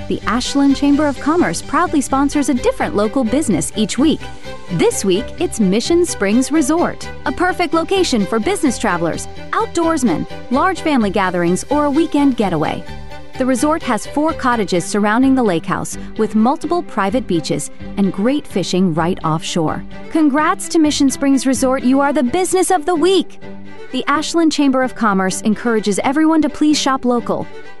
the Ashland Chamber of Commerce proudly sponsors a different local business each week. This week, it's Mission Springs Resort, a perfect location for business travelers, outdoorsmen, large family gatherings, or a weekend getaway. The resort has 4 cottages surrounding the lake house with multiple private beaches and great fishing right offshore. Congrats to Mission Springs Resort, you are the business of the week! The Ashland Chamber of Commerce encourages everyone to please shop local.